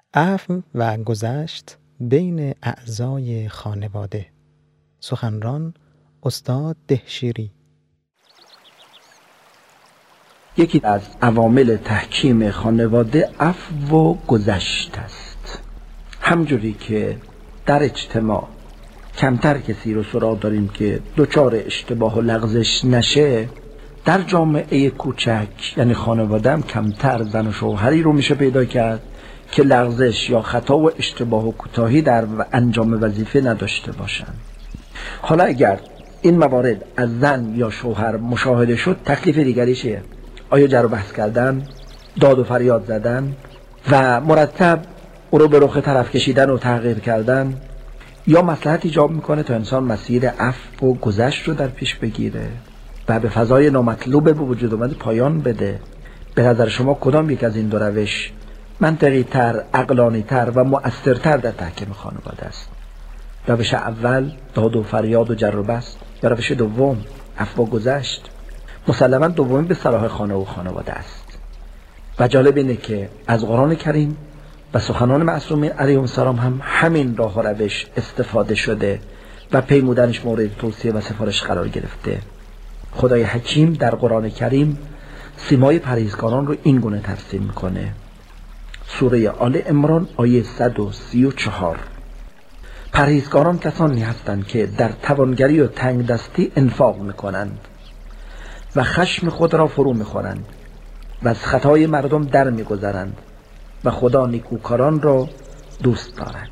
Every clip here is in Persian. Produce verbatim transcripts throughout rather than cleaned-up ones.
عفو و گذشت بین اعضای خانواده. سخنران استاد دهشیری. یکی از عوامل تحکیم خانواده عفو و گذشت است. همجوری که در اجتماع کمتر کسی رو سراغ داریم که دچار اشتباه و لغزش نشه، در جامعه کوچک یعنی خانواده هم کمتر زن و شوهری رو میشه پیدا کرد که لغزش یا خطا و اشتباه و کوتاهی در انجام وظیفه نداشته باشند. حالا اگر این موارد از زن یا شوهر مشاهده شد، تکلیف دیگری چیه؟ آیا جر و بحث کردن، داد و فریاد زدن و مرتب او رو به رخ طرف کشیدن و تحقیر کردن، یا مصلحت ایجاب میکنه تا انسان مسیر عفو و گذشت رو در پیش بگیره و به فضای نامطلوب به وجود اومده پایان بده؟ به نظر شما کدام یک از این دو روش منطقی تر، عقلانی تر و مؤثرتر در تحکیم خانواده است؟ روش اول داد و فریاد و جر و بحث، یا روش دوم عفو و گذشت؟ مسلما دومی به صلاح خانه و خانواده است. و جالب اینه که از قرآن کریم و سخنان معصومین علیهم السلام هم همین راه و روش استفاده شده و پیمودنش مورد توصیه و سفارش قرار گرفته. خدای حکیم در قرآن کریم سیمای پرهیزکاران رو این گونه ترسیم میکنه. سوره آل عمران آیه صد و سی و چهار: پرهیزکاران کسانی هستند که در توانگری و تنگ دستی انفاق میکنند و خشم خود را فرو میخورند و از خطای مردم در میگذرند و خدا نیکوکاران را دوست دارد.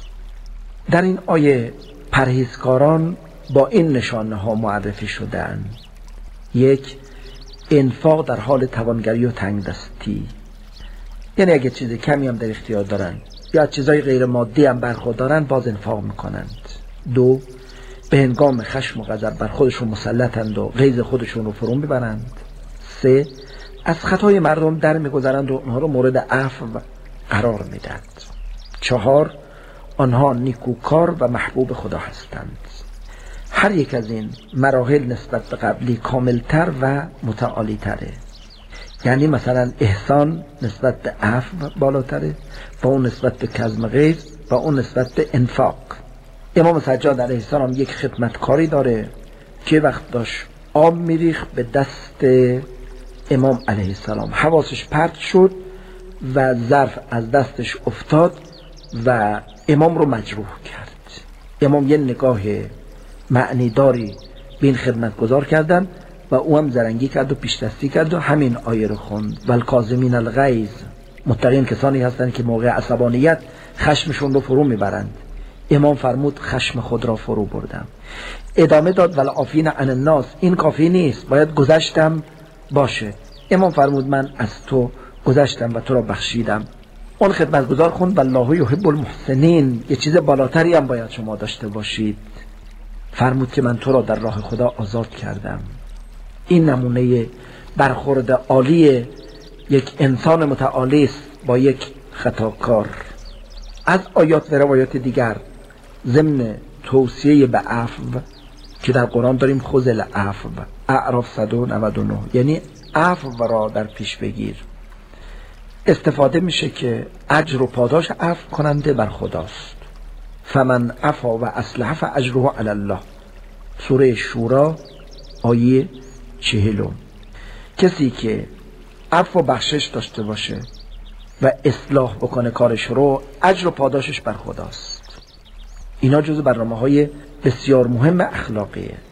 در این آیه پرهیزکاران با این نشانه ها معرفی شدند: یک، انفاق در حال توانگری و تنگ دستی، یعنی اگه چیز کمی هم در اختیار دارن یا چیزای غیر مادی هم برخوردارن باز انفاق میکنند. دو، به هنگام خشم و غضب بر خودشون مسلطند و غیظ خودشون رو فرو میبرند. سه، از خطای مردم در میگذرند و اونها رو مورد عفو قرار میدند. چهار، آنها نیکوکار و محبوب خدا هستند. هر یک از این مراحل نسبت به قبلی کاملتر و متعالی تره. یعنی مثلا احسان نسبت به عفو بالاتره و اون نسبت به کظم غیظ و اون نسبت به انفاق. امام سجاد علیه السلام یک خدمتکاری داره که وقت داشت آب میریخت به دست امام علیه السلام، حواسش پرت شد و ظرف از دستش افتاد و امام رو مجروح کرد. امام یه نگاه معنیداری به این خدمتگزار کردن و او هم زرنگی کرد و پیش دستی کرد و همین آیه رو خوند: والکاظمین الغیظ. متقین کسانی هستند که موقع عصبانیت خشمشون رو فرو میبرند. امام فرمود خشم خود را فرو بردم. ادامه داد: والعافین عن الناس. این کافی نیست، باید گذشتم باشه. امام فرمود من از تو گذشتم و تو را بخشیدم. اون خدمتگزار خوند: والله یحب المحسنین. یه چیز بالاتری هم باید شما داشته باشید. فرمود که من تو را در راه خدا آزاد کردم. این نمونه برخورد عالی یک انسان متعالی است با یک خطاکار. از آیات و روایات دیگر ضمن توصیه به عفو که در قرآن داریم: خذ العفو، اعراف صد و نود و نه، یعنی عفو را در پیش بگیر، استفاده میشه که اجر و پاداش عفو کننده بر خداست. فمن عفا و اصلح فاجره علی الله. سوره شورا آیه چهلم. کسی که عفو و بخشش داشته باشه و اصلاح بکنه کارش رو، اجر و پاداشش بر خداست. اینا جزو برنامه‌های بسیار مهم اخلاقیه.